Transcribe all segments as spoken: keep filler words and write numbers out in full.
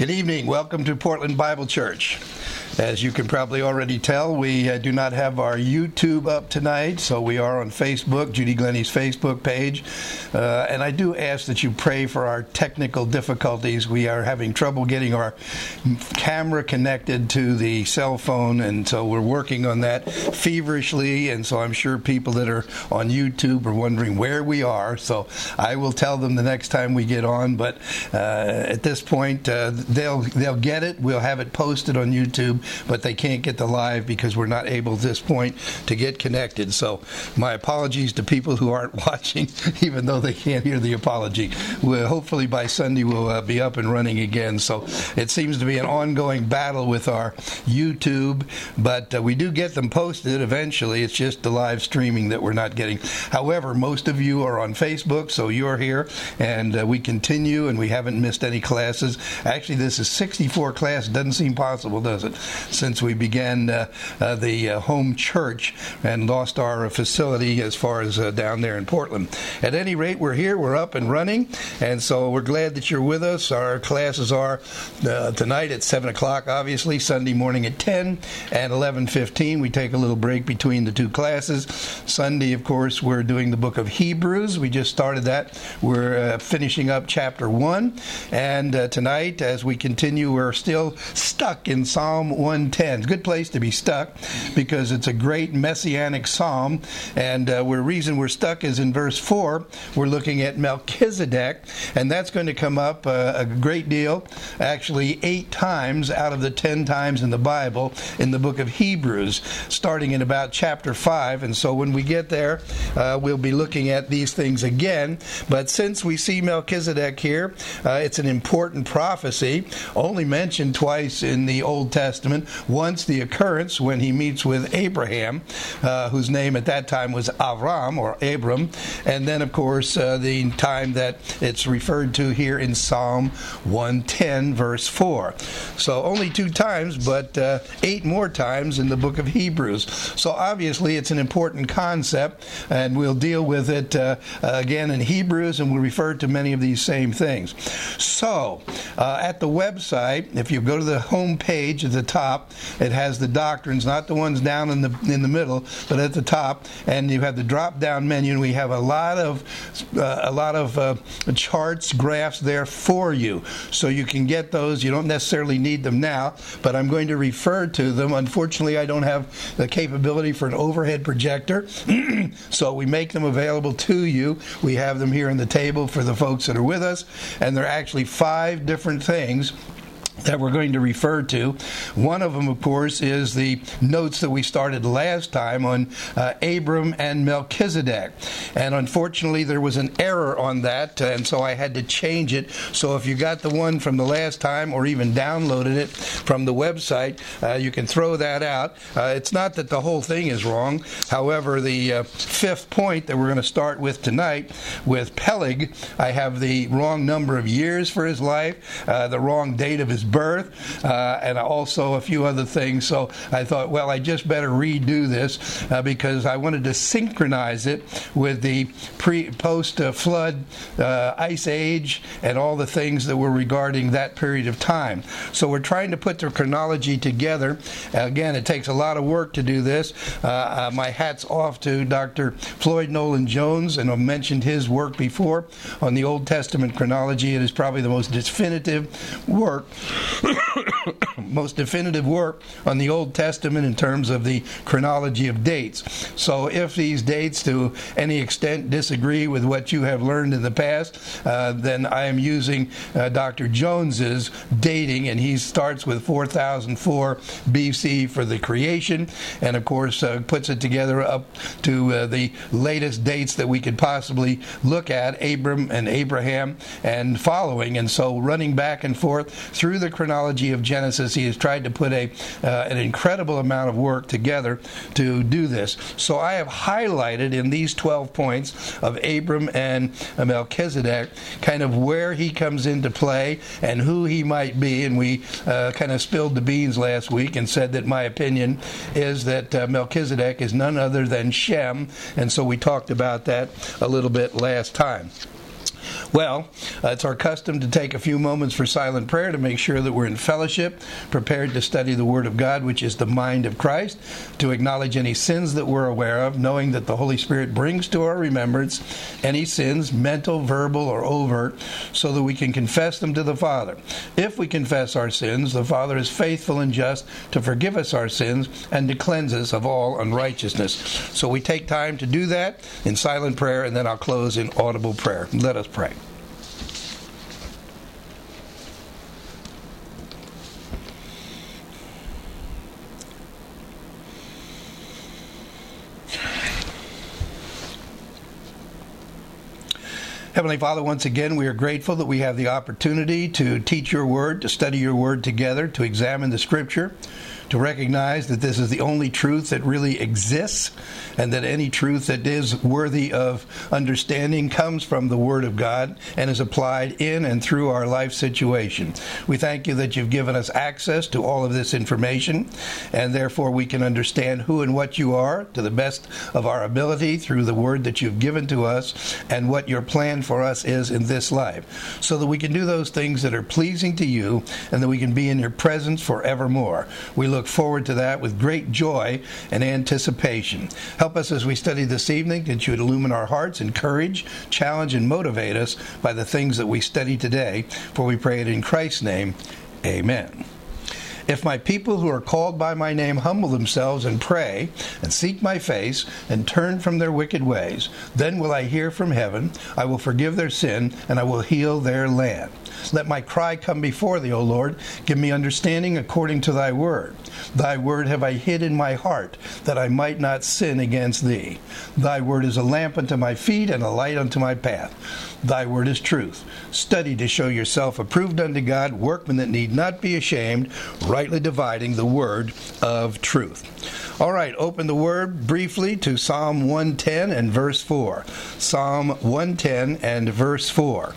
Good evening. Welcome to Portland Bible Church. As you can probably already tell, we uh, do not have our YouTube up tonight, so we are on Facebook, Judy Glennie's Facebook page. Uh, and I do ask that you pray for our technical difficulties. We are having trouble getting our camera connected to the cell phone, and so we're working on that feverishly. And so I'm sure people that are on YouTube are wondering where we are. So I will tell them the next time we get on. But uh, at this point, uh, they'll they'll get it. We'll have it posted on YouTube, but they can't get the live because we're not able at this point to get connected. So my apologies to people who aren't watching, even though they can't hear the apology. We'll, hopefully by Sunday we'll uh, be up and running again. So it seems to be an ongoing battle with our YouTube, but uh, we do get them posted eventually. It's just the live streaming that we're not getting. However, most of you are on Facebook, so you're here, and uh, we continue, and we haven't missed any classes. Actually, this is sixty-four classes. Doesn't seem possible, does it? Since we began uh, uh, the uh, home church and lost our facility as far as uh, down there in Portland. At any rate, we're here, we're up and running, and so we're glad that you're with us. Our classes are uh, tonight at seven o'clock, obviously, Sunday morning at ten and eleven fifteen. We take a little break between the two classes. Sunday, of course, we're doing the book of Hebrews. We just started that. We're uh, finishing up chapter one, and uh, tonight, as we continue, we're still stuck in Psalm one ten. It's a good place to be stuck because it's a great messianic psalm, and uh, the reason we're stuck is in verse four. We're looking at Melchizedek, and that's going to come up uh, a great deal, actually eight times out of the ten times in the Bible in the book of Hebrews, starting in about chapter five. And so when we get there, uh, we'll be looking at these things again. But since we see Melchizedek here, uh, it's an important prophecy, only mentioned twice in the Old Testament. Once the occurrence when he meets with Abraham, uh, whose name at that time was Avram or Abram, and then of course uh, the time that it's referred to here in Psalm one ten verse four. So only two times, but uh, eight more times in the book of Hebrews. So obviously it's an important concept, and we'll deal with it uh, again in Hebrews, and we'll refer to many of these same things. So uh, at the website, if you go to the home page at the top, it has the doctrines, not the ones down in the in the middle, but at the top, and you have the drop-down menu, and we have a lot of uh, a lot of uh, charts, graphs there for you, so you can get those. You don't necessarily need them now, but I'm going to refer to them. Unfortunately, I don't have the capability for an overhead projector, so we make them available to you. We have them here on the table for the folks that are with us, and they're actually five different things that we're going to refer to. One of them, of course, is the notes that we started last time on uh, Abram and Melchizedek. And unfortunately, there was an error on that, and so I had to change it. So if you got the one from the last time or even downloaded it from the website, uh, you can throw that out. Uh, it's not that the whole thing is wrong. However, the uh, fifth point that we're going to start with tonight, with Peleg, I have the wrong number of years for his life, uh, the wrong date of his birth, uh, and also a few other things. So I thought, well, I just better redo this uh, because I wanted to synchronize it with the pre post uh, flood uh, ice age and all the things that were regarding that period of time. So we're trying to put the chronology together. Again, it takes a lot of work to do this. Uh, uh, my hat's off to Doctor Floyd Nolan Jones, and I've mentioned his work before on the Old Testament chronology. It is probably the most definitive work most definitive work on the Old Testament in terms of the chronology of dates. So if these dates to any extent disagree with what you have learned in the past, uh, then I am using uh, Doctor Jones's dating, and he starts with four thousand four B C for the creation, and of course uh, puts it together up to uh, the latest dates that we could possibly look at, Abram and Abraham and following. And so running back and forth through the chronology of Genesis, he has tried to put a uh, an incredible amount of work together to do this. So I have highlighted in these twelve points of Abram and Melchizedek kind of where he comes into play and who he might be. And we uh, kind of spilled the beans last week and said that my opinion is that uh, Melchizedek is none other than Shem. And so we talked about that a little bit last time. Well, uh, it's our custom to take a few moments for silent prayer to make sure that we're in fellowship, prepared to study the Word of God, which is the mind of Christ, to acknowledge any sins that we're aware of, knowing that the Holy Spirit brings to our remembrance any sins, mental, verbal, or overt, so that we can confess them to the Father. If we confess our sins, the Father is faithful and just to forgive us our sins and to cleanse us of all unrighteousness. So we take time to do that in silent prayer, and then I'll close in audible prayer. Let us pray. Heavenly Father, once again, we are grateful that we have the opportunity to teach your word, to study your word together, to examine the Scripture, to recognize that this is the only truth that really exists, and that any truth that is worthy of understanding comes from the Word of God and is applied in and through our life situation. We thank you that you've given us access to all of this information, and therefore we can understand who and what you are to the best of our ability through the Word that you've given to us, and what your plan for us is in this life, so that we can do those things that are pleasing to you, and that we can be in your presence forevermore. We look forward to that with great joy and anticipation. Help us as we study this evening, that you would illumine our hearts, encourage, challenge, and motivate us by the things that we study today, for we pray it in Christ's name. Amen. If my people who are called by my name humble themselves and pray and seek my face and turn from their wicked ways, then will I hear from heaven, I will forgive their sin, and I will heal their land. Let my cry come before thee, O Lord. Give me understanding according to thy word. Thy word have I hid in my heart, that I might not sin against thee. Thy word is a lamp unto my feet and a light unto my path. Thy word is truth. Study to show yourself approved unto God, workmen that need not be ashamed, rightly dividing the word of truth. All right, open the word briefly to Psalm one ten and verse four. Psalm one ten and verse four.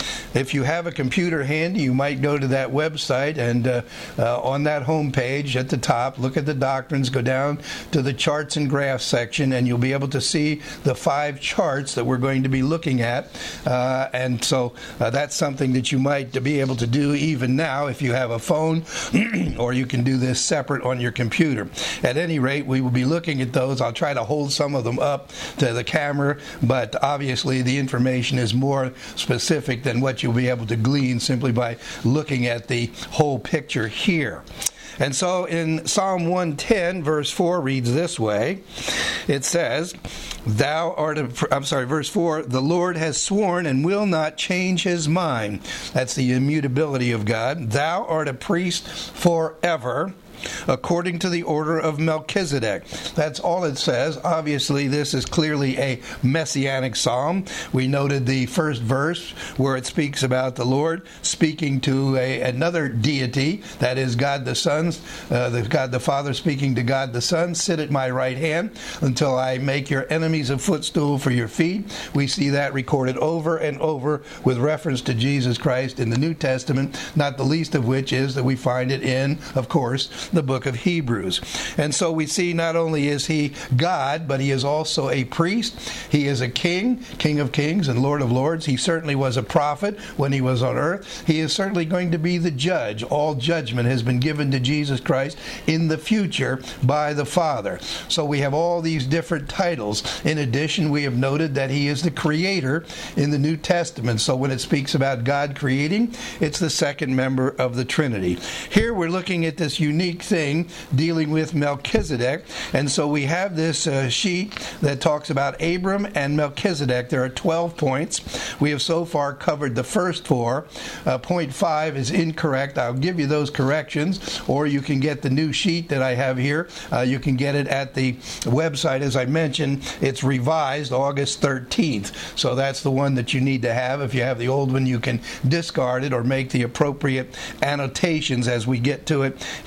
If you have a computer handy, you might go to that website, and uh, uh, on that home page at the top, look at the doctrines, go down to the charts and graphs section, and you'll be able to see the five charts that we're going to be looking at. Uh, and so uh, that's something that you might be able to do even now if you have a phone, or you can do this separate on your computer. At any rate, we will be looking at those. I'll try to hold some of them up to the camera, but obviously the information is more specific than what you'll be able to glean simply by looking at the whole picture here. And so in Psalm one ten, verse four reads this way. It says, Thou art, a, I'm sorry, verse four, the Lord has sworn and will not change his mind. That's the immutability of God. Thou art a priest forever, according to the order of Melchizedek. That's all it says. Obviously, this is clearly a messianic psalm. We noted the first verse where it speaks about the Lord speaking to a, another deity, that is God the Son, uh, the God the Father speaking to God the Son, sit at my right hand until I make your enemies a footstool for your feet. We see that recorded over and over with reference to Jesus Christ in the New Testament, not the least of which is that we find it in, of course, the book of Hebrews. And so we see not only is he God, but he is also a priest. He is a king, King of kings and Lord of lords. He certainly was a prophet when he was on earth. He is certainly going to be the judge. All judgment has been given to Jesus Christ in the future by the Father. So we have all these different titles. In addition, we have noted that he is the creator in the New Testament. So when it speaks about God creating, it's the second member of the Trinity. Here we're looking at this unique thing dealing with Melchizedek, and so we have this uh, sheet that talks about Abram and Melchizedek. There are twelve points. We have so far covered the first four. Uh, point five is incorrect. I'll give you those corrections, or you can get the new sheet that I have here. Uh, you can get it at the website. As I mentioned, it's revised August thirteenth, so that's the one that you need to have. If you have the old one, you can discard it or make the appropriate annotations as we get to it here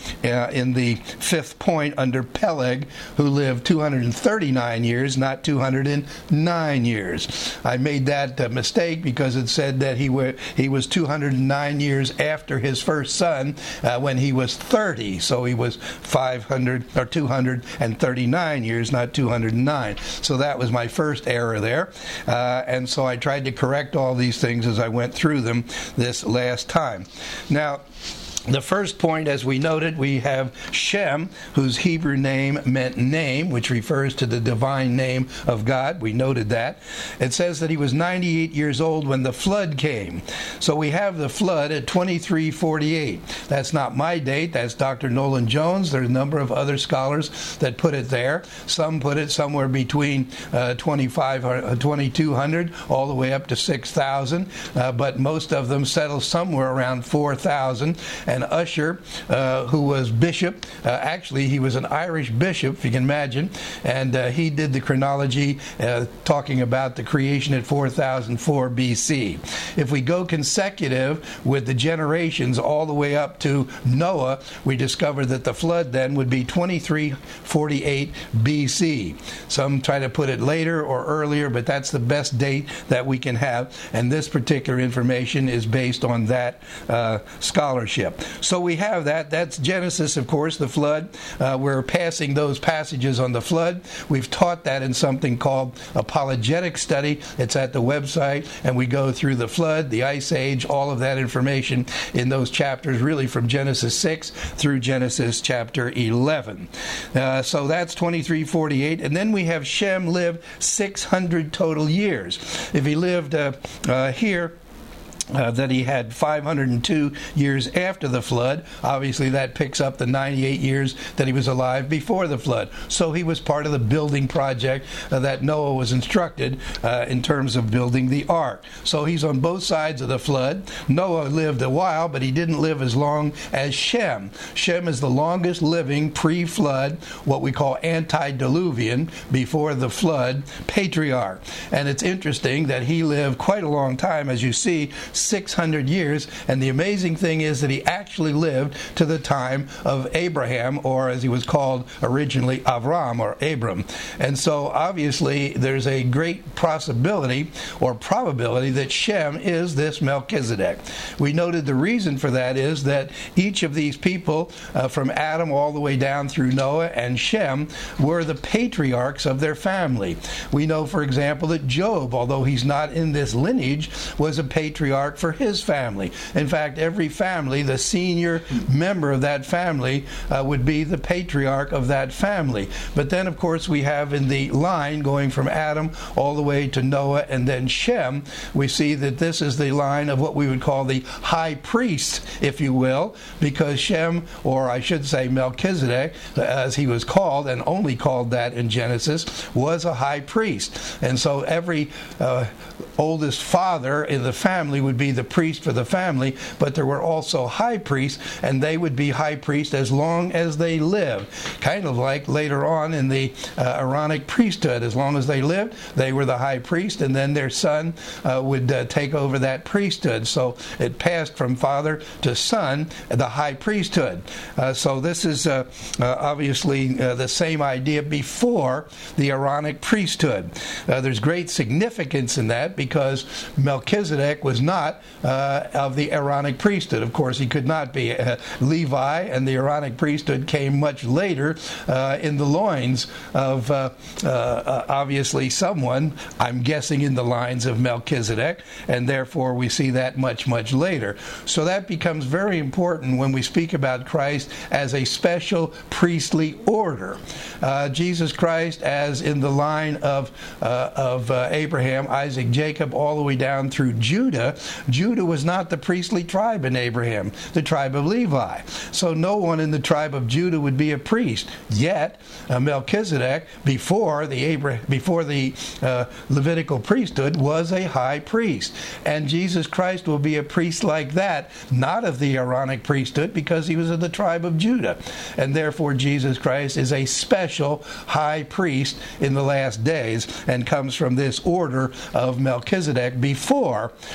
uh, in the fifth point under Peleg, who lived two hundred thirty-nine years, not two hundred nine years. I made that uh, mistake because it said that he, were, he was two hundred nine years after his first son uh, when he was thirty. So he was five hundred or two hundred thirty-nine years, not two hundred nine. So that was my first error there. Uh, and so I tried to correct all these things as I went through them this last time. Now, the first point, as we noted, we have Shem, whose Hebrew name meant name, which refers to the divine name of God. We noted that. It says that he was ninety-eight years old when the flood came. So we have the flood at twenty-three forty-eight. That's not my date. That's Doctor Nolan Jones. There's a number of other scholars that put it there. Some put it somewhere between uh, twenty-two hundred all the way up to six thousand, uh, but most of them settle somewhere around four thousand. And Usher, uh, who was bishop, uh, actually he was an Irish bishop, if you can imagine, and uh, he did the chronology uh, talking about the creation at four thousand four B C. If we go consecutive with the generations all the way up to Noah, we discover that the flood then would be twenty-three forty-eight B C. Some try to put it later or earlier, but that's the best date that we can have, and this particular information is based on that uh, scholarship. So we have that. That's Genesis, of course, the flood. Uh, we're passing those passages on the flood. We've taught that in something called apologetic study. It's at the website, and we go through the flood, the ice age, all of that information in those chapters, really from Genesis six through Genesis chapter eleven. Uh, so that's twenty-three forty-eight. And then we have Shem lived six hundred total years. If he lived uh, uh, here, Uh, that he had five hundred two years after the flood. Obviously, that picks up the ninety-eight years that he was alive before the flood. So he was part of the building project uh, that Noah was instructed uh, in terms of building the ark. So he's on both sides of the flood. Noah lived a while, but he didn't live as long as Shem. Shem is the longest living pre-flood, what we call antediluvian, before the flood, patriarch. And it's interesting that he lived quite a long time, as you see, six hundred years, and the amazing thing is that he actually lived to the time of Abraham, or as he was called originally, Avram or Abram. And so obviously there's a great possibility or probability that Shem is this Melchizedek. We noted the reason for that is that each of these people, uh, from Adam all the way down through Noah and Shem, were the patriarchs of their family. We know, for example, that Job, although he's not in this lineage, was a patriarch for his family. In fact, every family, the senior member of that family uh, would be the patriarch of that family. But then, of course, we have in the line going from Adam all the way to Noah and then Shem, we see that this is the line of what we would call the high priest, if you will, because Shem, or I should say Melchizedek, as he was called, and only called that in Genesis, was a high priest. And so every uh, oldest father in the family would be the priest for the family, but there were also high priests, and they would be high priests as long as they lived. Kind of like later on in the uh, Aaronic priesthood. As long as they lived, they were the high priest, and then their son uh, would uh, take over that priesthood. So it passed from father to son, the high priesthood. Uh, so this is uh, uh, obviously uh, the same idea before the Aaronic priesthood. Uh, there's great significance in that because Melchizedek was not uh, of the Aaronic priesthood. Of course, he could not be. Uh, Levi and the Aaronic priesthood came much later uh, in the loins of uh, uh, obviously someone, I'm guessing in the lines of Melchizedek, and therefore we see that much, much later. So that becomes very important when we speak about Christ as a special priestly order. Uh, Jesus Christ as in the line of, uh, of uh, Abraham, Isaac, Jacob, all the way down through Judah. Judah was not the priestly tribe in Abraham, the tribe of Levi. So no one in the tribe of Judah would be a priest. Yet uh, Melchizedek, before the Abraham, before the uh, Levitical priesthood, was a high priest. And Jesus Christ will be a priest like that, not of the Aaronic priesthood, because he was of the tribe of Judah. And therefore Jesus Christ is a special high priest in the last days and comes from this order of Melchizedek before the Aaronic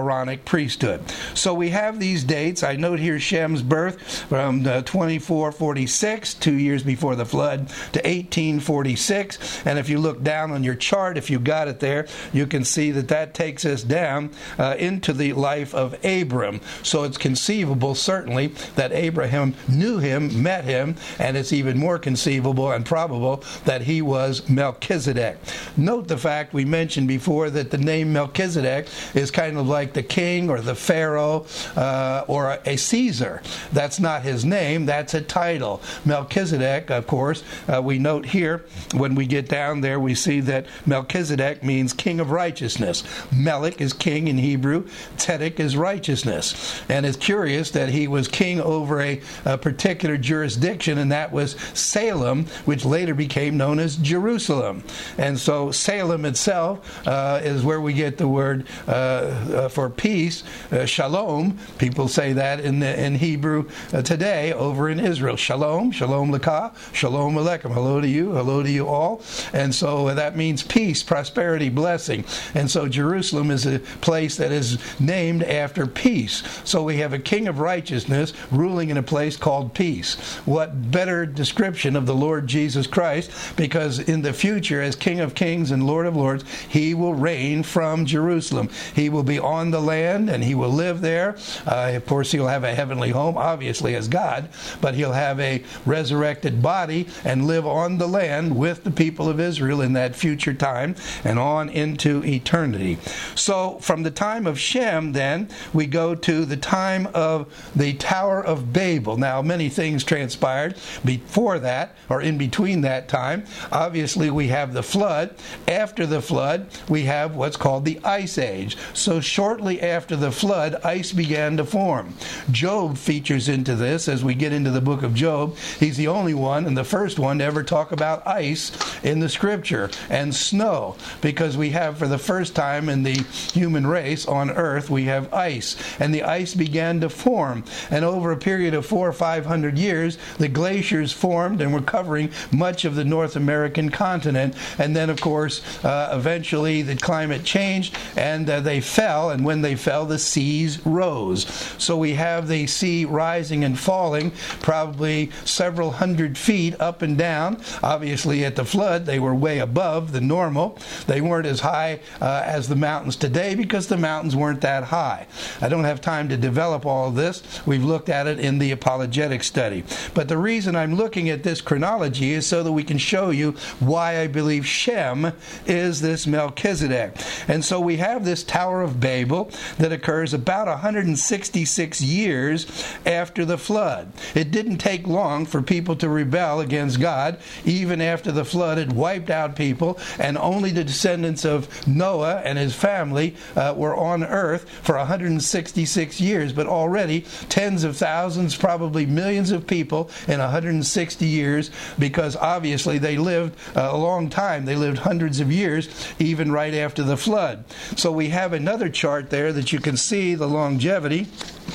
Aaronic priesthood. So we have these dates. I note here Shem's birth from uh, twenty-four forty-six, two years before the flood, to eighteen forty-six. And if you look down on your chart, if you got it there, you can see that that takes us down uh, into the life of Abram. So it's conceivable, certainly, that Abraham knew him, met him, and it's even more conceivable and probable that he was Melchizedek. Note the fact we mentioned before that the name Melchizedek is kind of like the king or the pharaoh uh, or a Caesar. That's not his name, that's a title. Melchizedek, of course, uh, we note here, when we get down there, we see that Melchizedek means king of righteousness. Melech is king in Hebrew, Tzedek is righteousness. And it's curious that he was king over a, a particular jurisdiction, and that was Salem, which later became known as Jerusalem. And so Salem itself uh, is where we get the word uh, uh, for peace, uh, shalom. People say that in the, in Hebrew uh, today over in Israel. Shalom, shalom lekah, shalom aleichem. Hello to you, hello to you all. And so uh, that means peace, prosperity, blessing. And so Jerusalem is a place that is named after peace. So we have a king of righteousness ruling in a place called peace. What better description of the Lord Jesus Christ, because in the future, as King of Kings and Lord of Lords, he will reign from Jerusalem. He will be on the land and he will live there. Uh, of course, he'll have a heavenly home, obviously as God, but he'll have a resurrected body and live on the land with the people of Israel in that future time and on into eternity. So from the time of Shem, then, we go to the time of the Tower of Babel. Now, many things transpired before that, or in between that time. Obviously, we have the flood. After the flood, we have what's called the Ice Age. So shortly after the flood, ice began to form. Job features into this as we get into the book of Job. He's the only one and the first one to ever talk about ice in the scripture and snow, because we have for the first time in the human race on earth, we have ice. And the ice began to form. And over a period of four or five hundred years, the glaciers formed and were covering much of the North American continent. And then, of course, uh, eventually the climate changed and uh, they fell. And when they fell, the seas rose. So we have the sea rising and falling probably several hundred feet up and down. Obviously, at the flood, they were way above the normal. They weren't as high uh, as the mountains today because the mountains weren't that high. I don't have time to develop all of this. We've looked at it in the apologetic study. But the reason I'm looking at this chronology is so that we can show you why I believe Shem is this Melchizedek. And so we have this Tower of Babel that occurs about one hundred sixty-six years after the flood. It didn't take long for people to rebel against God, even after the flood had wiped out people, and only the descendants of Noah and his family uh, were on earth for one hundred sixty-six years. But already tens of thousands, probably millions of people in one hundred sixty years, because obviously they lived uh, a long time. They lived hundreds of years, even right after the flood. So we have another chart there that you can see the longevity.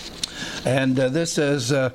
And uh, this is uh,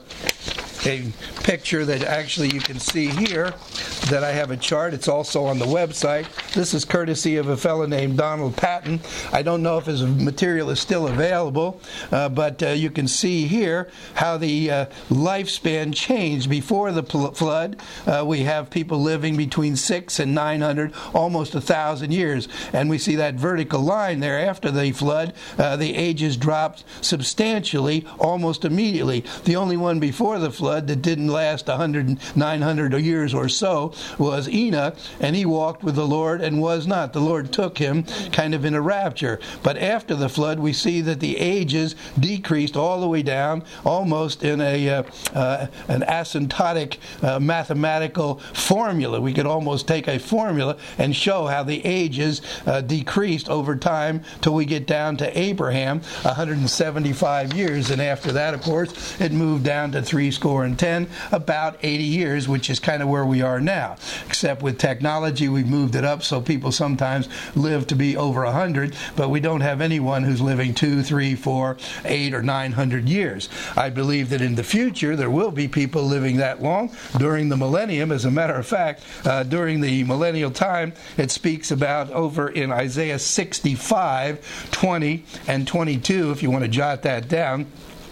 a picture that actually you can see here, that I have a chart. It's also on the website. This is courtesy of a fellow named Donald Patton. I don't know if his material is still available, uh, but uh, you can see here how the uh, lifespan changed. Before the pl- flood, uh, we have people living between six and nine hundred, almost a thousand years. And we see that vertical line there. After the flood, uh, the ages dropped substantially, almost immediately. The only one before the flood that didn't last one hundred, nine hundred years or so was Enoch, and he walked with the Lord and was not. The Lord took him kind of in a rapture. But after the flood, we see that the ages decreased all the way down, almost in a uh, uh, an asymptotic uh, mathematical formula. We could almost take a formula and show how the ages uh, decreased over time till we get down to Abraham, one hundred seventy-five years. And after that, of course, it moved down to three score and ten, about eighty years, which is kind of where we are now. now. Except with technology, we've moved it up so people sometimes live to be over one hundred, but we don't have anyone who's living two, three, four, eight, or nine hundred years. I believe that in the future there will be people living that long during the millennium. As a matter of fact, uh, during the millennial time, it speaks about over in Isaiah sixty-five, twenty, and twenty-two, if you want to jot that down.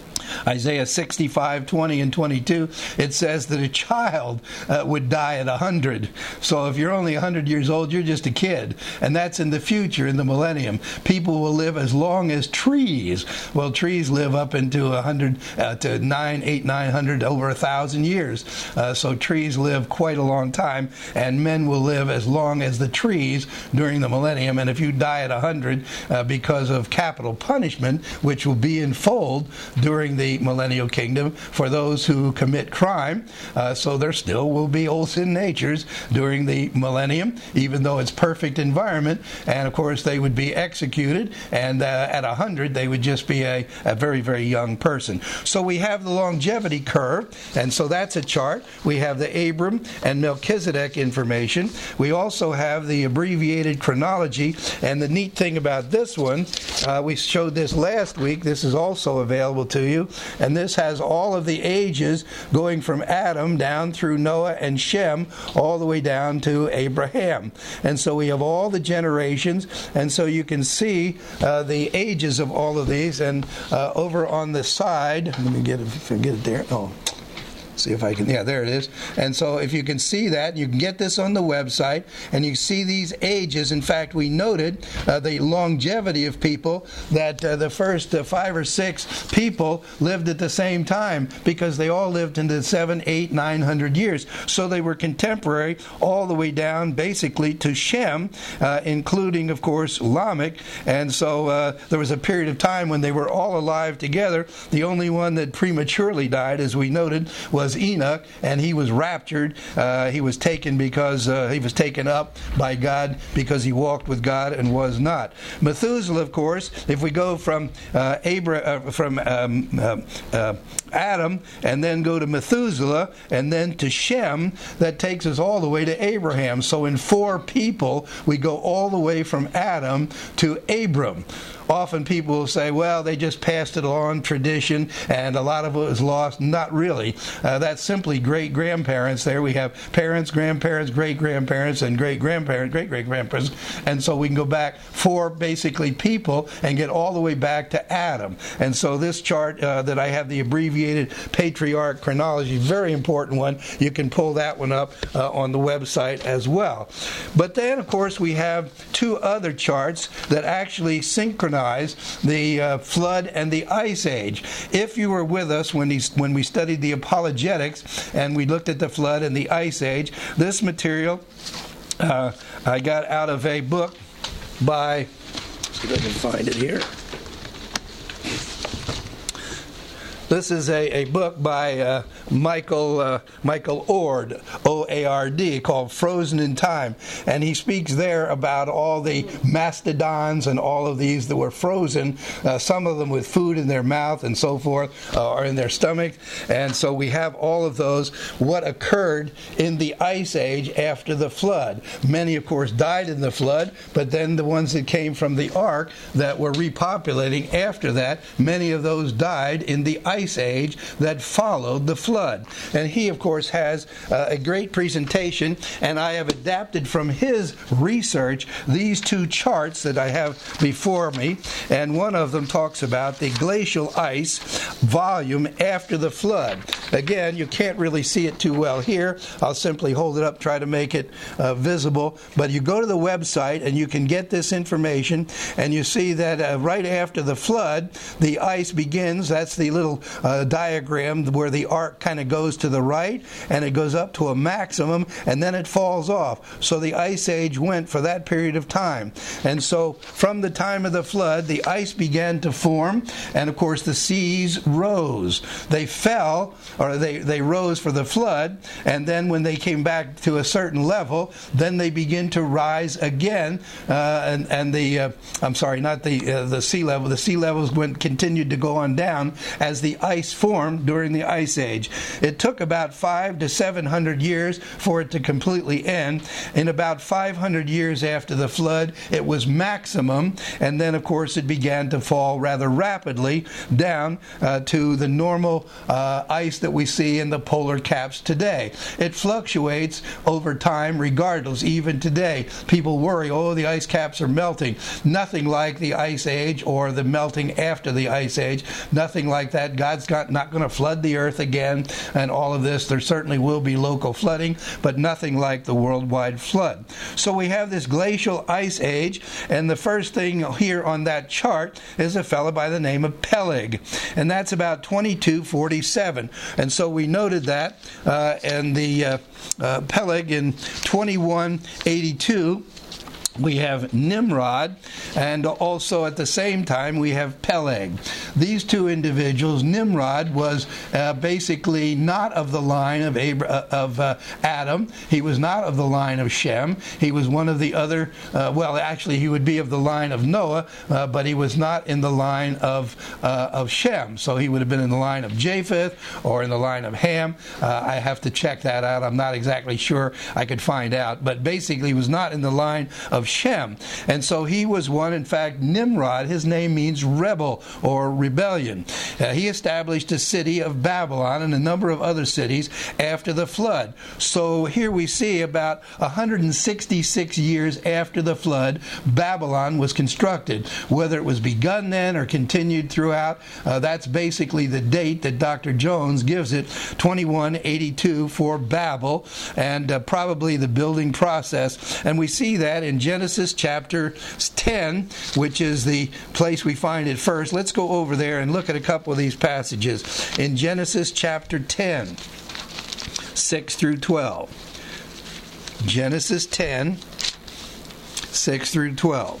Isaiah sixty-five, twenty, and twenty-two, it says that a child uh, would die at one hundred. So if you're only one hundred years old, you're just a kid. And that's in the future, in the millennium. People will live as long as trees. Well, trees live up into one hundred, uh, to nine, eight, nine hundred, over a thousand years. Uh, so trees live quite a long time, and men will live as long as the trees during the millennium. And if you die at one hundred uh, because of capital punishment, which will be in fold during the millennial kingdom for those who commit crime, uh, so there still will be old sin natures during the millennium, even though it's perfect environment. And of course they would be executed, and uh, at one hundred they would just be a, a very, very young person. So we have the longevity curve, and so that's a chart. We have the Abram and Melchizedek information. We also have the abbreviated chronology, and the neat thing about this one, uh, we showed this last week. This is also available to you. And this has all of the ages going from Adam down through Noah and Shem all the way down to Abraham. And so we have all the generations, and so you can see uh, the ages of all of these. And uh, over on the side, let me get it, if I get it there. Oh. See if I can, yeah, there it is. And so if you can see that, you can get this on the website, and you see these ages. In fact, we noted uh, the longevity of people, that uh, the first uh, five or six people lived at the same time, because they all lived into seven, eight, nine hundred years. So they were contemporary all the way down basically to Shem, uh, including, of course, Lamech. And so uh, there was a period of time when they were all alive together. The only one that prematurely died, as we noted, was was Enoch, and he was raptured. Uh, he was taken because uh, he was taken up by God because he walked with God and was not. Methuselah, of course, if we go from uh, Abra- uh, from um, uh, uh, Adam and then go to Methuselah and then to Shem, that takes us all the way to Abraham. So in four people, we go all the way from Adam to Abram. Often people will say, well, they just passed it on, tradition, and a lot of it was lost. Not really. Uh, that's simply great-grandparents there. We have parents, grandparents, great-grandparents, and great-grandparents, great-great-grandparents. And so we can go back four, basically, people and get all the way back to Adam. And so this chart uh, that I have, the abbreviated patriarch chronology, very important one. You can pull that one up uh, on the website as well. But then, of course, we have two other charts that actually synchronize the uh, flood and the ice age. If you were with us when, he, when we studied the apologetics and we looked at the flood and the ice age, this material uh, I got out of a book by, let's see if I can find it here. This is a, a book by uh, Michael uh, Michael Oard, O A R D, called Frozen in Time. And he speaks there about all the mastodons and all of these that were frozen, uh, some of them with food in their mouth and so forth, uh, or in their stomach. And so we have all of those, what occurred in the ice age after the flood. Many, of course, died in the flood, but then the ones that came from the ark that were repopulating after that, many of those died in the ice age that followed the flood. And he, of course, has uh, a great presentation, and I have adapted from his research these two charts that I have before me, and one of them talks about the glacial ice volume after the flood. Again, you can't really see it too well here. I'll simply hold it up, try to make it uh, visible, but you go to the website and you can get this information, and you see that uh, right after the flood, the ice begins. That's the little uh, diagram where the arc kind of goes to the right, and it goes up to a maximum, and then it falls off. So the ice age went for that period of time. And so from the time of the flood, the ice began to form, and of course the seas rose. They fell, or they, they rose for the flood, and then when they came back to a certain level, then they begin to rise again, uh, and, and the, uh, I'm sorry, not the uh, the sea level, the sea levels went continued to go on down as the the ice formed during the Ice Age. It took about five to seven hundred years for it to completely end. In about five hundred years after the flood, it was maximum, and then of course it began to fall rather rapidly down uh, to the normal uh, ice that we see in the polar caps today. It fluctuates over time regardless. Even today, people worry, oh, the ice caps are melting. Nothing like the Ice Age or the melting after the Ice Age. Nothing like that. God's got, not going to flood the earth again and all of this. There certainly will be local flooding, but nothing like the worldwide flood. So we have this glacial Ice Age, and the first thing here on that chart is a fellow by the name of Peleg, and that's about twenty-two forty-seven. And so we noted that, uh, and the uh, uh, Peleg in twenty-one eighty-two, we have Nimrod, and also at the same time we have Peleg. These two individuals, Nimrod was uh, basically not of the line of Abra- uh, of uh, Adam. He was not of the line of Shem. He was one of the other, uh, well, actually he would be of the line of Noah, uh, but he was not in the line of uh, of Shem. So he would have been in the line of Japheth or in the line of Ham. Uh, I have to check that out. I'm not exactly sure. I could find out. But basically he was not in the line of Shem. And so he was one, in fact, Nimrod, his name means rebel or rebellion. Uh, he established a city of Babylon and a number of other cities after the flood. So here we see about one hundred sixty-six years after the flood, Babylon was constructed. Whether it was begun then or continued throughout, uh, that's basically the date that Doctor Jones gives it, twenty-one eighty-two for Babel, and uh, probably the building process. And we see that in Genesis chapter ten, which is the place we find it first. Let's go over there and look at a couple of these passages. In Genesis chapter ten, six through twelve. Genesis ten, six through twelve.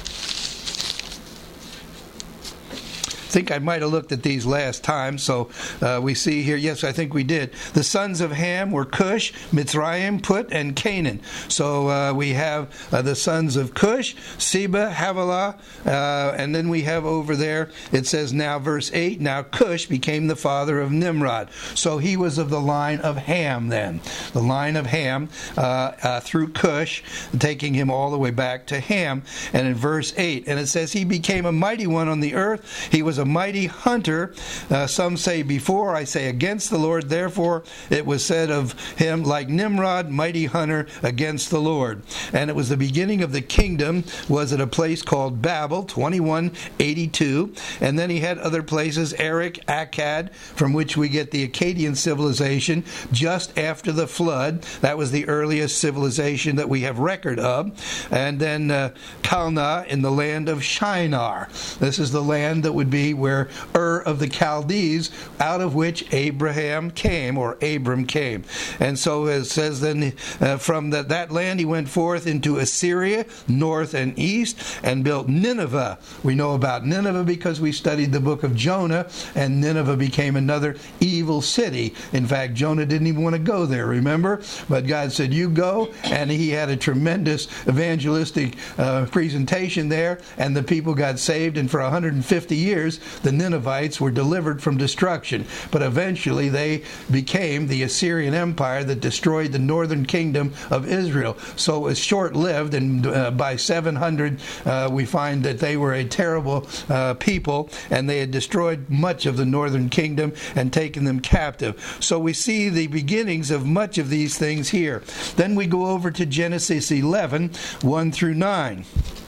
I think I might have looked at these last time, so uh, we see here, yes, I think we did. The sons of Ham were Cush, Mitzrayim, Put, and Canaan. So uh, we have uh, the sons of Cush, Seba, Havilah, uh, and then we have over there, it says now, verse eight, now Cush became the father of Nimrod. So he was of the line of Ham then. The line of Ham uh, uh, through Cush, taking him all the way back to Ham. And in verse eight, and it says, he became a mighty one on the earth. He was a mighty hunter. Uh, some say before, I say against the Lord. Therefore it was said of him, like Nimrod, mighty hunter against the Lord. And it was the beginning of the kingdom, was at a place called Babel, twenty-one eighty-two. And then he had other places, Erech, Akkad, from which we get the Akkadian civilization just after the flood. That was the earliest civilization that we have record of. And then uh, Calneh in the land of Shinar. This is the land that would be where Ur of the Chaldees, out of which Abraham came, or Abram came. And so it says then, uh, from the, that land he went forth into Assyria, north and east, and built Nineveh. We know about Nineveh because we studied the book of Jonah, and Nineveh became another evil city. In fact, Jonah didn't even want to go there, remember? But God said, you go, and he had a tremendous evangelistic uh, presentation there, and the people got saved, and for one hundred fifty years, the Ninevites were delivered from destruction. But eventually they became the Assyrian Empire that destroyed the northern kingdom of Israel. So it was short-lived, and uh, by seven hundred uh, we find that they were a terrible uh, people, and they had destroyed much of the northern kingdom and taken them captive. So we see the beginnings of much of these things here. Then we go over to Genesis eleven, one through nine.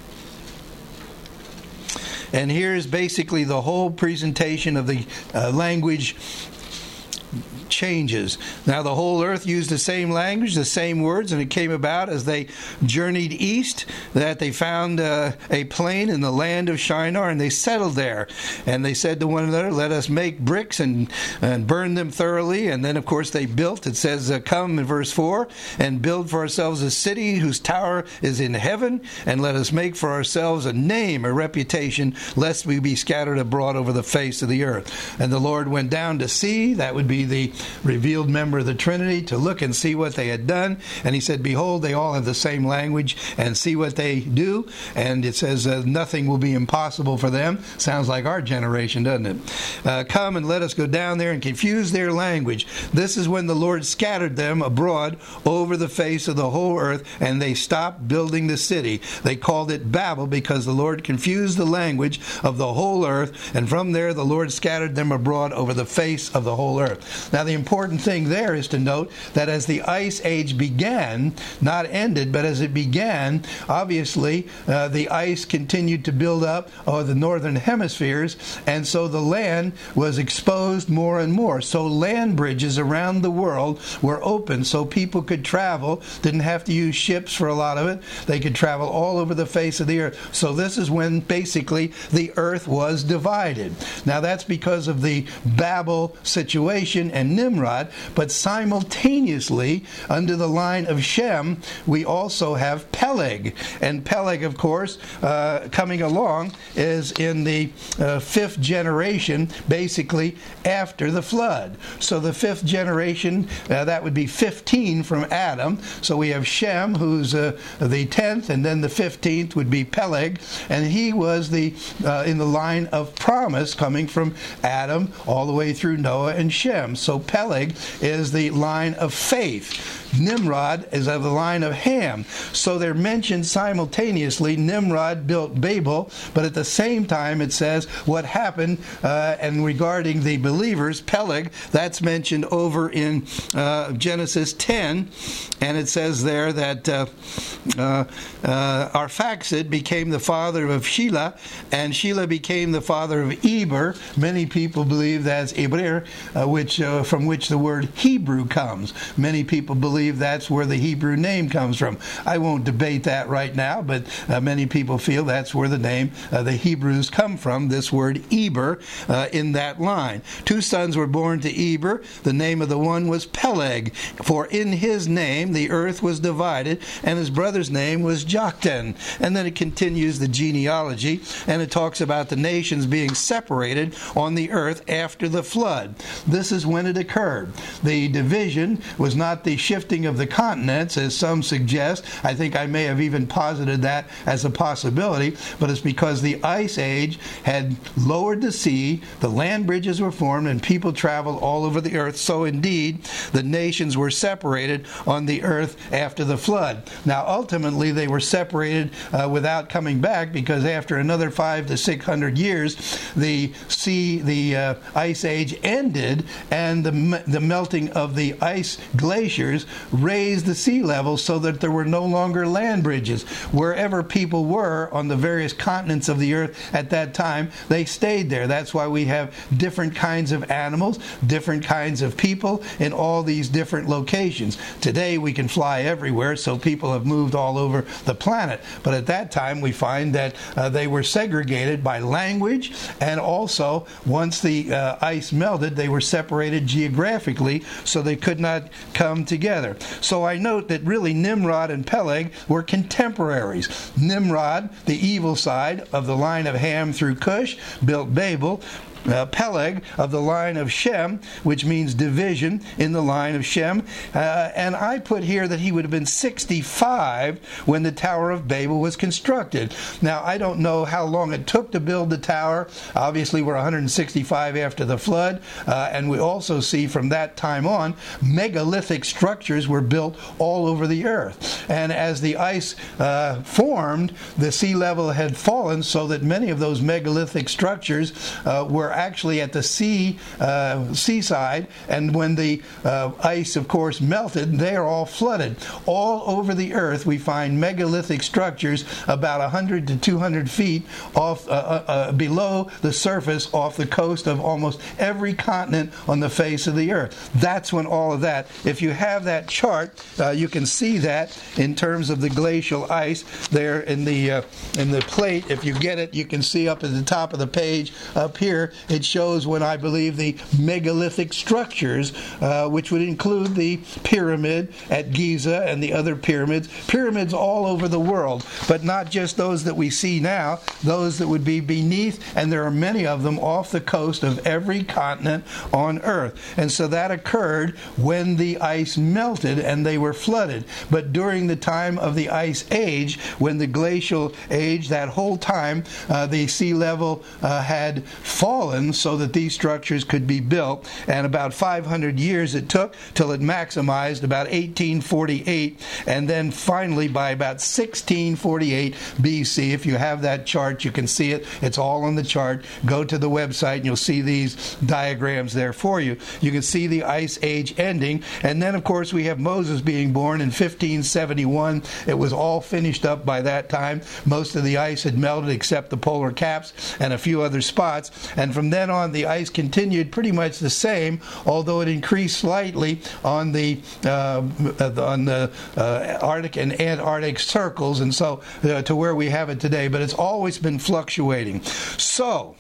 And here's basically the whole presentation of the uh, language changes. Now the whole earth used the same language, the same words, and it came about as they journeyed east that they found uh, a plain in the land of Shinar, and they settled there. And they said to one another, let us make bricks and, and burn them thoroughly. And then of course they built, it says, uh, come in verse four, and build for ourselves a city whose tower is in heaven, and let us make for ourselves a name, a reputation, lest we be scattered abroad over the face of the earth. And the Lord went down to see, that would be the revealed member of the Trinity, to look and see what they had done. And he said, behold, they all have the same language, and see what they do. And it says, uh, nothing will be impossible for them. Sounds like our generation, doesn't it? Uh, come and let us go down there and confuse their language. This is when the Lord scattered them abroad over the face of the whole earth, and they stopped building the city. They called it Babel because the Lord confused the language of the whole earth, and from there the Lord scattered them abroad over the face of the whole earth. Now the important thing there is to note that as the ice age began, not ended, but as it began, obviously uh, the ice continued to build up over the northern hemispheres, and so the land was exposed more and more. So land bridges around the world were open so people could travel, didn't have to use ships for a lot of it. They could travel all over the face of the earth. So this is when basically the earth was divided. Now that's because of the Babel situation and Nimrod, but simultaneously under the line of Shem we also have Peleg. And Peleg, of course, uh, coming along is in the uh, fifth generation, basically after the flood. So the fifth generation, uh, that would be fifteen from Adam. So we have Shem, who's uh, the tenth, and then the fifteenth would be Peleg, and he was the uh, in the line of promise coming from Adam all the way through Noah and Shem. So Peleg is the line of faith. Nimrod is of the line of Ham. So they're mentioned simultaneously. Nimrod built Babel, but at the same time it says what happened, uh, and regarding the believers, Peleg, that's mentioned over in uh, Genesis ten, and it says there that uh, uh, uh, Arphaxad became the father of Shelah, and Shelah became the father of Eber. Many people believe that's Eber, uh, which uh, from which the word Hebrew comes. Many people believe that's where the Hebrew name comes from. I won't debate that right now, but uh, many people feel that's where the name, uh, the Hebrews come from, this word Eber, uh, in that line. Two sons were born to Eber. The name of the one was Peleg, for in his name the earth was divided, and his brother's name was Joktan. And then it continues the genealogy, and it talks about the nations being separated on the earth after the flood. This is when it occurred. The division was not the shifting of the continents, as some suggest. I think I may have even posited that as a possibility, but it's because the ice age had lowered the sea, the land bridges were formed, and people traveled all over the earth. So indeed, the nations were separated on the earth after the flood. Now, ultimately, they were separated uh, without coming back, because after another five to six hundred years, the sea, the uh, ice age ended, and the the melting of the ice glaciers raised the sea level so that there were no longer land bridges. Wherever people were on the various continents of the earth at that time, they stayed there. That's why we have different kinds of animals, different kinds of people in all these different locations. Today we can fly everywhere, so people have moved all over the planet. But at that time we find that uh, they were segregated by language, and also once the uh, ice melted, they were separated geographically, so they could not come together. So I note that really Nimrod and Peleg were contemporaries. Nimrod, the evil side of the line of Ham through Cush, built Babel. Uh, Peleg of the line of Shem, which means division in the line of Shem. Uh, and I put here that he would have been sixty-five when the Tower of Babel was constructed. Now, I don't know how long it took to build the tower. Obviously, we're one hundred sixty-five after the flood. Uh, and we also see from that time on, megalithic structures were built all over the earth. And as the ice uh, formed, the sea level had fallen so that many of those megalithic structures uh, were actually at the sea uh, seaside, and when the uh, ice, of course, melted, they are all flooded. All over the earth, we find megalithic structures about one hundred to two hundred feet off uh, uh, uh, below the surface, off the coast of almost every continent on the face of the earth. That's when all of that. If you have that chart, uh, you can see that in terms of the glacial ice there in the uh, in the plate. If you get it, you can see up at the top of the page up here. it shows when I believe the megalithic structures, uh, which would include the pyramid at Giza and the other pyramids, pyramids all over the world, but not just those that we see now, those that would be beneath, and there are many of them off the coast of every continent on Earth. And so that occurred when the ice melted and they were flooded. But during the time of the Ice Age, when the glacial age, that whole time, uh, the sea level uh, had fallen so that these structures could be built. And about five hundred years it took till it maximized, about eighteen forty-eight. And then finally, by about sixteen forty-eight B C, if you have that chart, you can see it. It's all on the chart. Go to the website and you'll see these diagrams there for you. You can see the Ice Age ending. And then, of course, we have Moses being born in fifteen seventy-one. It was all finished up by that time. Most of the ice had melted except the polar caps and a few other spots. And from then on, the ice continued pretty much the same, although it increased slightly on the uh, on the uh, Arctic and Antarctic circles, and so uh, to where we have it today. But it's always been fluctuating. So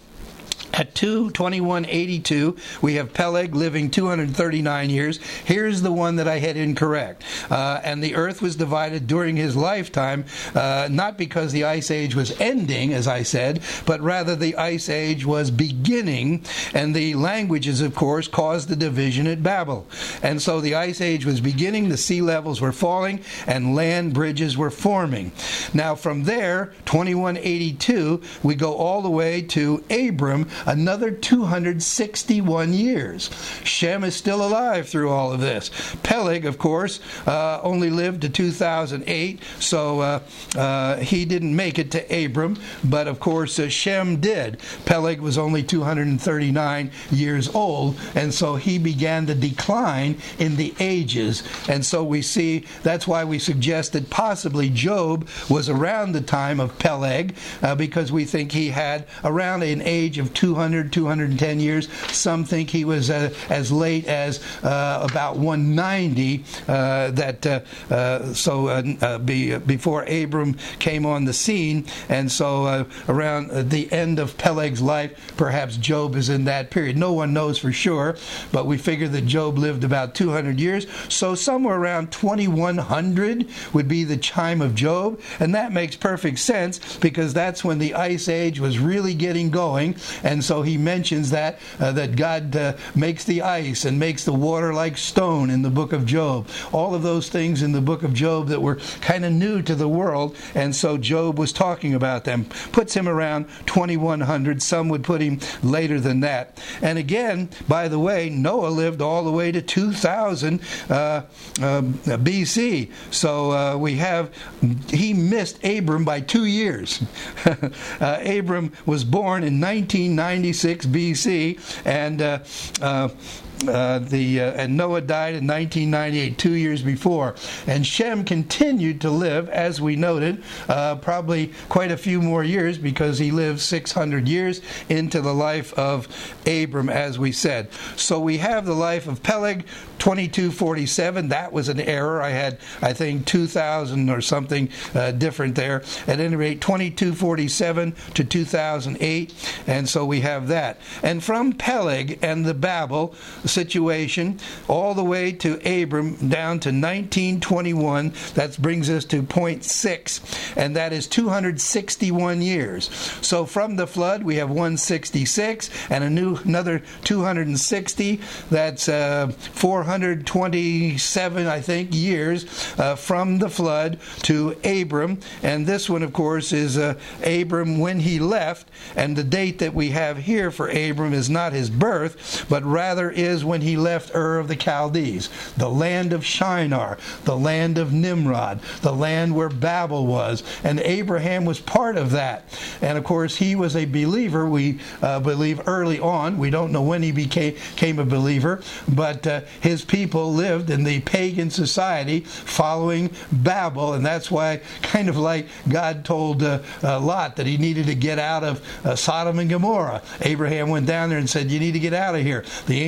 at two twenty-one eighty-two, we have Peleg living two hundred thirty-nine years. Here's the one that I had incorrect. Uh, and the earth was divided during his lifetime, uh, not because the Ice Age was ending, as I said, but rather the Ice Age was beginning, and the languages, of course, caused the division at Babel. And so the Ice Age was beginning, the sea levels were falling, and land bridges were forming. Now from there, twenty-one eighty-two, we go all the way to Abram, another two hundred sixty-one years. Shem is still alive through all of this. Peleg, of course, uh, only lived to two thousand eight, so uh, uh, he didn't make it to Abram, but of course uh, Shem did. Peleg was only two hundred thirty-nine years old, and so he began to decline in the ages. And so we see, that's why we suggest that possibly Job was around the time of Peleg, uh, because we think he had around an age of two hundred, two hundred ten years. Some think he was uh, as late as uh, about one ninety, uh, that uh, uh, so uh, uh, be, uh, before Abram came on the scene, and so uh, around uh, the end of Peleg's life, perhaps Job is in that period. No one knows for sure, but we figure that Job lived about two hundred years, so somewhere around twenty-one hundred would be the time of Job, and that makes perfect sense because that's when the Ice Age was really getting going. And so he mentions that uh, that God uh, makes the ice and makes the water like stone in the book of Job. All of those things in the book of Job that were kind of new to the world, and so Job was talking about them. Puts him around twenty-one hundred. Some would put him later than that. And again, by the way, Noah lived all the way to two thousand uh, uh, B C. So uh, we have, he missed Abram by two years. uh, Abram was born in nineteen ninety-six B C, and uh, uh, Uh, the uh, and Noah died in nineteen ninety-eight, two years before. And Shem continued to live, as we noted, uh, probably quite a few more years, because he lived six hundred years into the life of Abram, as we said. So we have the life of Peleg, twenty-two forty-seven. That was an error. I had, I think, two thousand or something uh, different there. At any rate, twenty-two forty-seven to two thousand eight. And so we have that. And from Peleg and the Babel situation all the way to Abram down to nineteen twenty-one, that brings us to point six, and that is two hundred sixty-one years. So from the flood we have one hundred sixty-six, and a new another two hundred sixty. That's uh, four hundred twenty-seven, I think, years uh, from the flood to Abram. And this one, of course, is uh, Abram when he left, and the date that we have here for Abram is not his birth, but rather is when he left Ur of the Chaldees, the land of Shinar, the land of Nimrod, the land where Babel was. And Abraham was part of that. And of course, he was a believer, we uh, believe, early on. We don't know when he became, became a believer, but uh, his people lived in the pagan society following Babel, and that's why, kind of like God told uh, uh, Lot that he needed to get out of uh, Sodom and Gomorrah. Abraham went down there and said, you need to get out of here. The angels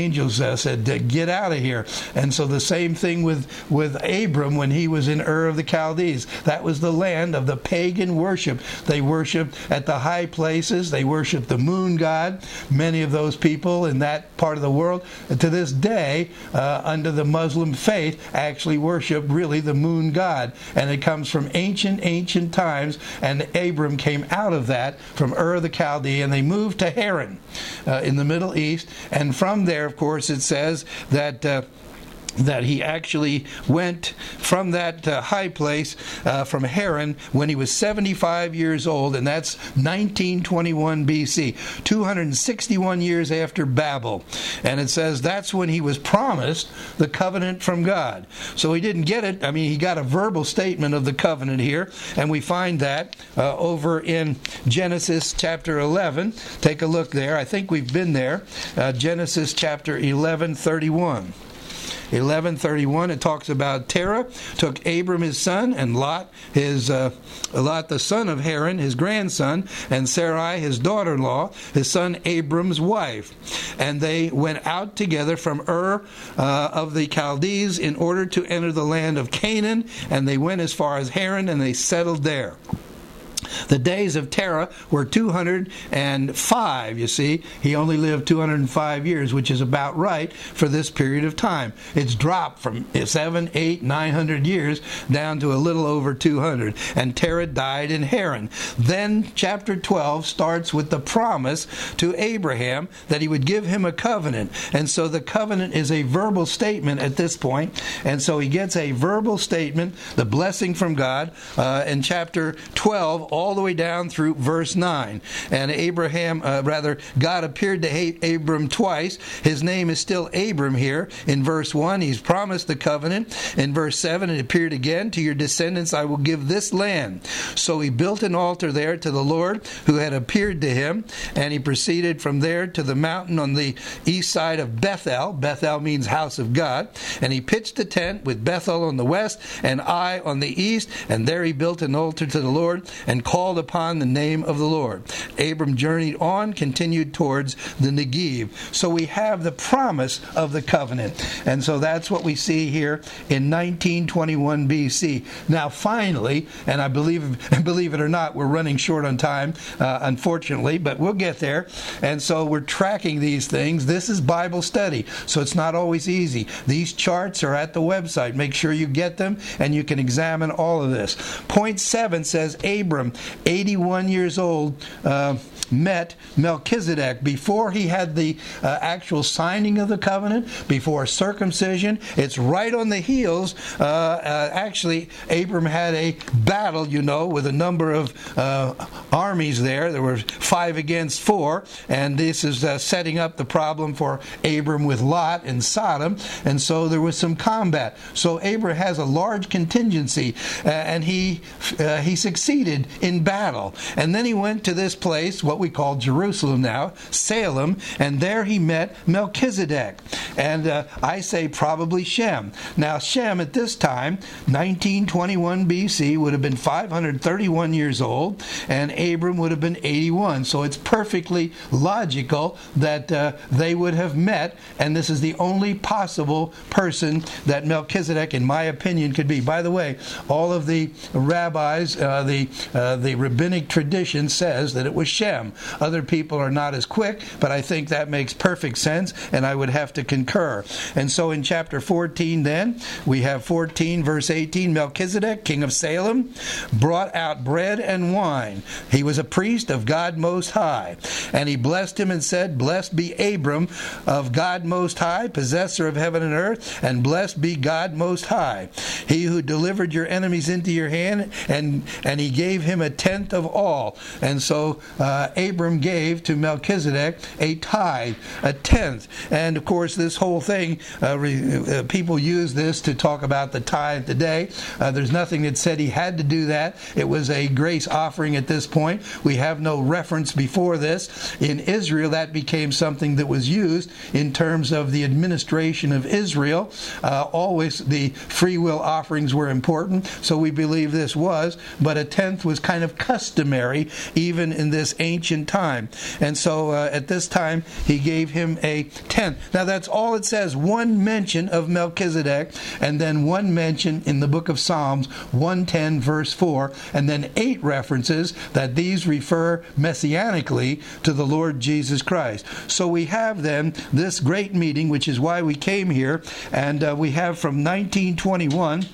uh, said, get out of here. And so the same thing with, with Abram when he was in Ur of the Chaldees. That was the land of the pagan worship. They worshiped at the high places. They worshiped the moon god. Many of those people in that part of the world, to this day, uh, under the Muslim faith, actually worship really the moon god. And it comes from ancient, ancient times. And Abram came out of that from Ur of the Chaldees, and they moved to Haran uh, in the Middle East. And from there, of course, it says that uh, that he actually went from that uh, high place uh, from Haran when he was seventy-five years old, and that's nineteen twenty-one B C, two hundred sixty-one years after Babel. And it says that's when he was promised the covenant from God. So he didn't get it. I mean, he got a verbal statement of the covenant here, and we find that uh, over in Genesis chapter eleven. Take a look there. I think we've been there. Uh, Genesis chapter eleven, thirty-one. eleven thirty-one, it talks about Terah took Abram his son and Lot his uh, Lot the son of Haran his grandson, and Sarai his daughter-in-law, his son Abram's wife, and they went out together from Ur uh, of the Chaldees in order to enter the land of Canaan, and they went as far as Haran and they settled there. The days of Terah were two hundred five, you see. He only lived two hundred five years, which is about right for this period of time. It's dropped from seven, eight, nine hundred years down to a little over two hundred. And Terah died in Haran. Then chapter twelve starts with the promise to Abraham that he would give him a covenant. And so the covenant is a verbal statement at this point. And so he gets a verbal statement, the blessing from God, uh, in chapter twelve, all the way down through verse nine. And Abraham, uh, rather, God appeared to Abram twice. His name is still Abram here. In verse one, he's promised the covenant. In verse seven, it appeared again, to your descendants I will give this land. So he built an altar there to the Lord who had appeared to him, and he proceeded from there to the mountain on the east side of Bethel. Bethel means house of God. And he pitched a tent with Bethel on the west and Ai on the east, and there he built an altar to the Lord and called upon the name of the Lord. Abram journeyed on, continued towards the Negev. So we have the promise of the covenant. And so that's what we see here in nineteen twenty-one B C. Now finally, and I believe believe it or not, we're running short on time, uh, unfortunately, but we'll get there. And so we're tracking these things. This is Bible study, so it's not always easy. These charts are at the website. Make sure you get them, and you can examine all of this. Point seven says Abram, eighty-one years old, uh, met Melchizedek before he had the uh, actual signing of the covenant, before circumcision. It's right on the heels. Uh, uh, actually, Abram had a battle, you know, with a number of uh, armies there. There were five against four, and this is uh, setting up the problem for Abram with Lot and Sodom, and so there was some combat. So Abram has a large contingency, uh, and he uh, he succeeded in battle. And then he went to this place, what we call Jerusalem now, Salem, and there he met Melchizedek. And uh, I say probably Shem. Now Shem at this time, nineteen twenty-one B C, would have been five hundred thirty-one years old, and Abram would have been eighty-one. So it's perfectly logical that uh, they would have met, and this is the only possible person that Melchizedek, in my opinion, could be. By the way, all of the rabbis, uh, the uh, the rabbinic tradition says that it was Shem. Other people are not as quick, but I think that makes perfect sense, and I would have to concur. And so in chapter fourteen then, we have fourteen verse eighteen, Melchizedek, king of Salem, brought out bread and wine. He was a priest of God Most High. And he blessed him and said, blessed be Abram of God Most High, possessor of heaven and earth, and blessed be God Most High, he who delivered your enemies into your hand, and, and he gave him a tenth of all. And so uh, Abram gave to Melchizedek a tithe, a tenth. And of course, this whole thing, uh, re, uh, people use this to talk about the tithe today. Uh, there's nothing that said he had to do that. It was a grace offering at this point. point. We have no reference before this. In Israel, that became something that was used in terms of the administration of Israel. Uh, always the free will offerings were important, so we believe this was, but a tenth was kind of customary even in this ancient time. And so uh, at this time, he gave him a tenth. Now that's all it says, one mention of Melchizedek, and then one mention in the book of Psalms, one ten verse four, and then eight references that these refer messianically to the Lord Jesus Christ. So we have then this great meeting, which is why we came here, and uh, we have from nineteen twenty-one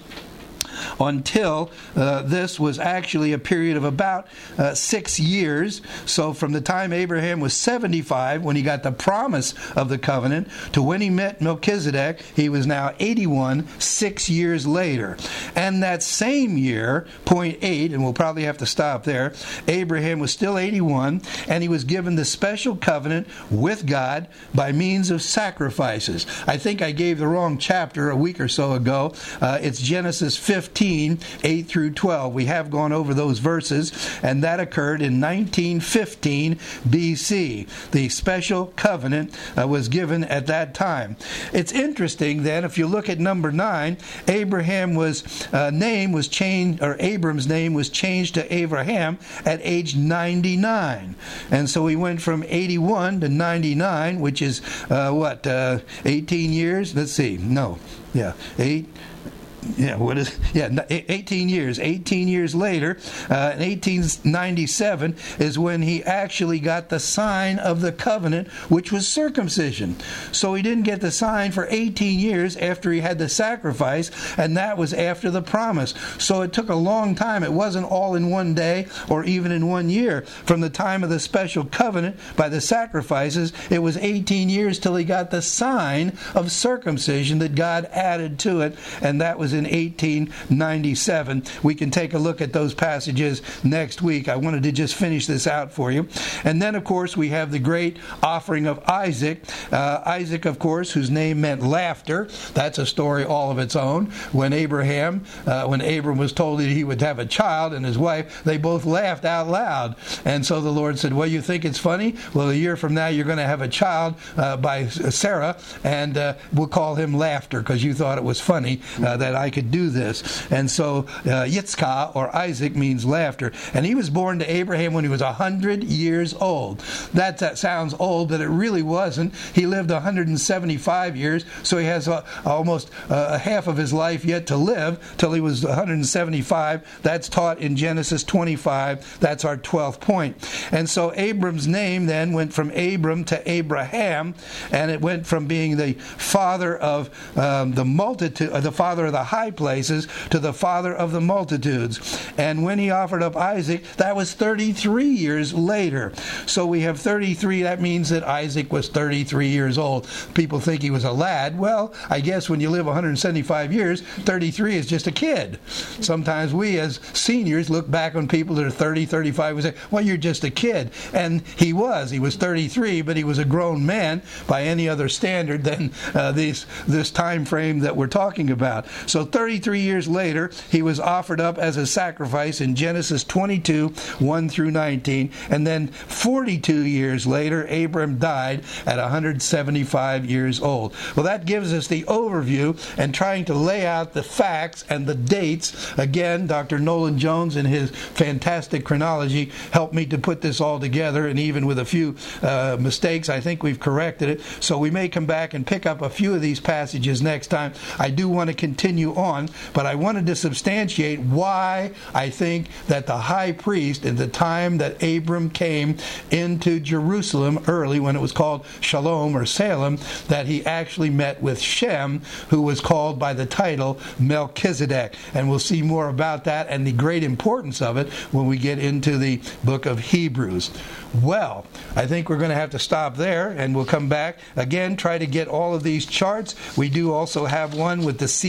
until uh, this was actually a period of about uh, six years. So from the time Abraham was seventy-five, when he got the promise of the covenant, to when he met Melchizedek, he was now eighty-one, six years later. And that same year, point eight, and we'll probably have to stop there, Abraham was still eighty-one, and he was given the special covenant with God by means of sacrifices. I think I gave the wrong chapter a week or so ago. Uh, it's Genesis fifteen, eight through twelve. We have gone over those verses, and that occurred in nineteen fifteen B C. The special covenant uh, was given at that time. It's interesting then, if you look at number nine, Abraham was uh, name was changed, or Abram's name was changed to Abraham at age ninety-nine, and so he went from eighty-one to ninety-nine, which is uh, what uh, eighteen years. Let's see, no, yeah, eight. Yeah, what is yeah? eighteen years. eighteen years later, uh, in eighteen ninety-seven, is when he actually got the sign of the covenant, which was circumcision. So he didn't get the sign for eighteen years after he had the sacrifice, and that was after the promise. So it took a long time. It wasn't all in one day or even in one year. From the time of the special covenant by the sacrifices, it was eighteen years till he got the sign of circumcision that God added to it, and that was in eighteen ninety-seven. We can take a look at those passages next week. I wanted to just finish this out for you. And then, of course, we have the great offering of Isaac. Uh, Isaac, of course, whose name meant laughter. That's a story all of its own. When Abraham, uh, when Abram was told that he would have a child and his wife, they both laughed out loud. And so the Lord said, well, you think it's funny? Well, a year from now, you're going to have a child uh, by Sarah, and uh, we'll call him Laughter, because you thought it was funny uh, that I could do this. And so uh, Yitzchak, or Isaac, means laughter. And he was born to Abraham when he was one hundred years old. That, that sounds old, but it really wasn't. He lived one hundred seventy-five years, so he has uh, almost uh, half of his life yet to live till he was one hundred seventy-five. That's taught in Genesis twenty-five. That's our twelfth point. And so Abram's name then went from Abram to Abraham, and it went from being the father of um, the multitude, uh, the father of the high places, to the father of the multitudes. And when he offered up Isaac, that was thirty-three years later. So we have thirty-three. That means that Isaac was thirty-three years old. People think he was a lad. Well, I guess when you live one hundred seventy-five years, thirty-three is just a kid. Sometimes we as seniors look back on people that are thirty, thirty-five and say, well, you're just a kid. And he was. He was thirty-three, but he was a grown man by any other standard than uh, these, this time frame that we're talking about. So thirty-three years later, he was offered up as a sacrifice in Genesis twenty-two, one through nineteen. And then forty-two years later, Abram died at one hundred seventy-five years old. Well, that gives us the overview, and trying to lay out the facts and the dates. Again, Doctor Nolan Jones, in his fantastic chronology, helped me to put this all together, and even with a few uh, mistakes, I think we've corrected it. So we may come back and pick up a few of these passages next time. I do want to continue on, but I wanted to substantiate why I think that the high priest, at the time that Abram came into Jerusalem early, when it was called Shalom or Salem, that he actually met with Shem, who was called by the title Melchizedek. And we'll see more about that and the great importance of it when we get into the book of Hebrews. Well, I think we're going to have to stop there, and we'll come back again, try to get all of these charts. We do also have one with the sea level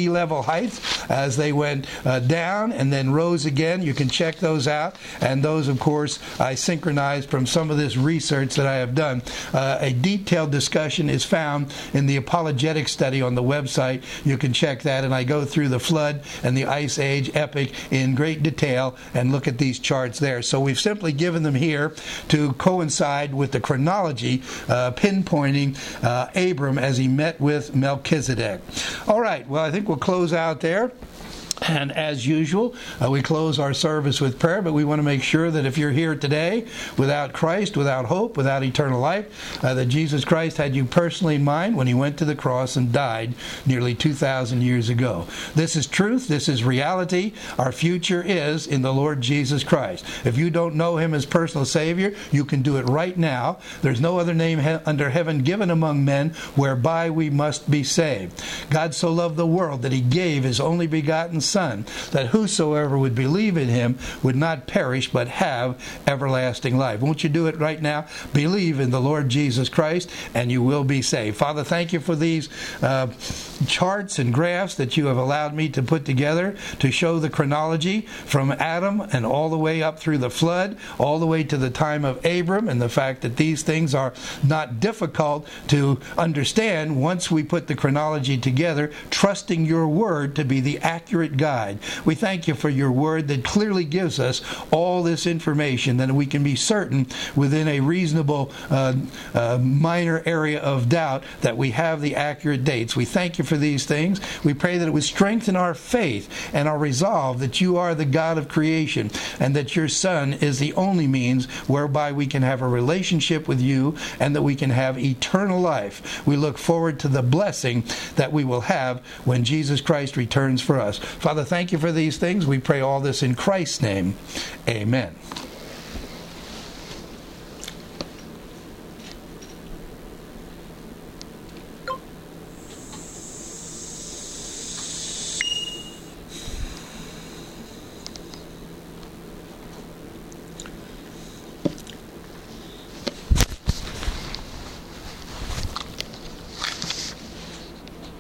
height as they went uh, down and then rose again. You can check those out. And those, of course, I synchronized from some of this research that I have done. Uh, a detailed discussion is found in the apologetic study on the website. You can check that, and I go through the flood and the ice age epic in great detail and look at these charts there. So we've simply given them here to coincide with the chronology uh, pinpointing uh, Abram as he met with Melchizedek. All right, well, I think we'll close out there. And as usual, uh, we close our service with prayer, but we want to make sure that if you're here today without Christ, without hope, without eternal life, uh, that Jesus Christ had you personally in mind when he went to the cross and died nearly two thousand years ago. This is truth. This is reality. Our future is in the Lord Jesus Christ. If you don't know him as personal Savior, you can do it right now. There's no other name he- under heaven given among men whereby we must be saved. God so loved the world that he gave his only begotten Son, that whosoever would believe in him would not perish but have everlasting life. Won't you do it right now? Believe in the Lord Jesus Christ and you will be saved. Father, thank you for these uh, charts and graphs that you have allowed me to put together to show the chronology from Adam and all the way up through the flood, all the way to the time of Abram, and the fact that these things are not difficult to understand once we put the chronology together, trusting your word to be the accurate guide. We thank you for your word that clearly gives us all this information, that we can be certain within a reasonable uh, uh, minor area of doubt that we have the accurate dates. We thank you for these things. We pray that it would strengthen our faith and our resolve that you are the God of creation and that your Son is the only means whereby we can have a relationship with you and that we can have eternal life. We look forward to the blessing that we will have when Jesus Christ returns for us. Father, thank you for these things. We pray all this in Christ's name. Amen.